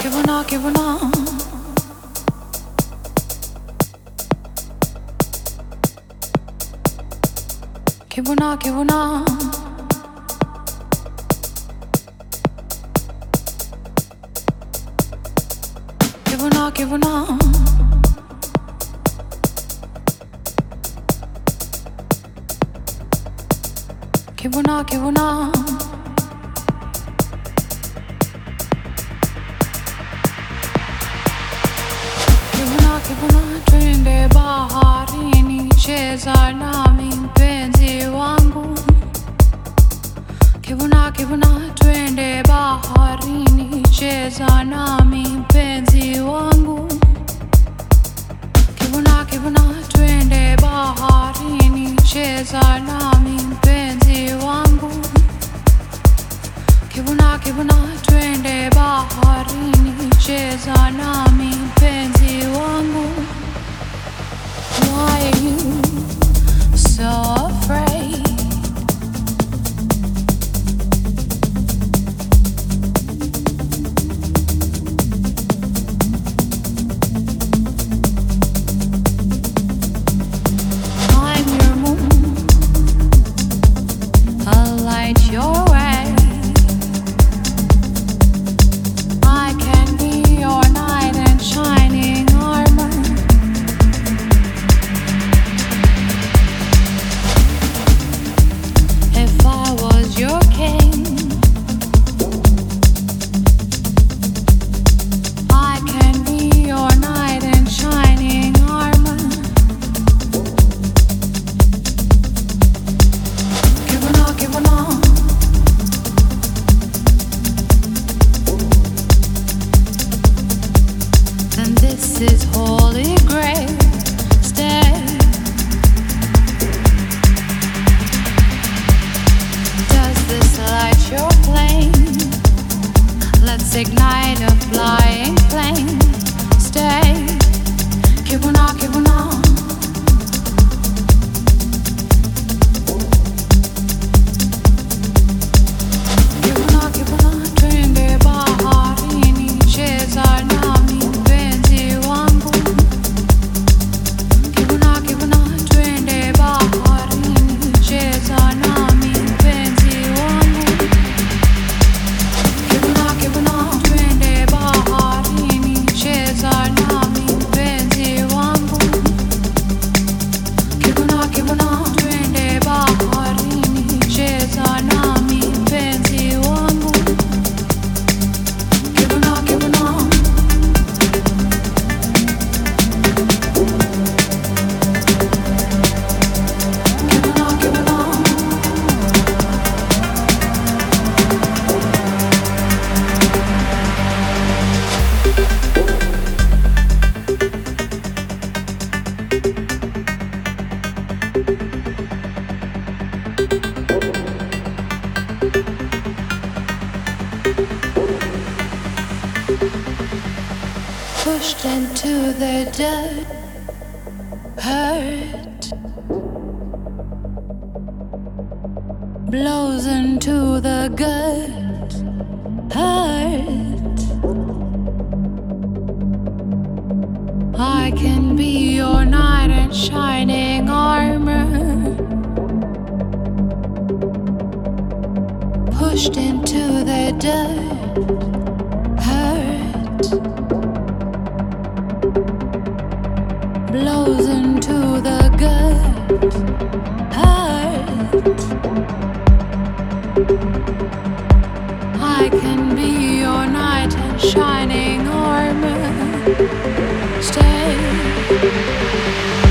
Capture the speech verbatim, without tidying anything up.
Kibuna, kibuna. Kibuna, kibuna. Kibuna, kibuna. Kibuna, kibuna. Kibuna, kibuna, twende baharini, cheza nami mpenzi wangu. Kibuna, kibuna, twende baharini, cheza nami mpenzi wangu. Kibuna, kibuna, twende baharini, cheza nami mpenzi wangu. Kibuna, kibuna, twende baharini, cheza nami mpenzi wangu. Why are you so afraid? I'm your moon, I'll light your way. I can be your knight in shining armor. If I was your king, I can be your knight in shining armor. Kibuna, kibuna. And this is holy grail. Stay. Does this light your flame? Let's ignite a flying flame. Stay. Kibuna, kibuna. Kibuna, kibuna, twende baharini, cheza nami mpenzi wangu. Kibuna, kibuna, twende baharini, cheza nami mpenzi wangu. Kibuna, kibuna, twende baharini, cheza nami mpenzi wangu. Kibuna, kibuna, twende baharini, cheza nami mpenzi wangu. Kibuna, kibuna. Kibuna, kibuna. Pushed into the dirt, hurt, blows into the gut, hurt. I can be your knight in shining armor. Pushed into the dirt, hurt, blows into the gut, hurt. I can be your knight in shining armor. Stay.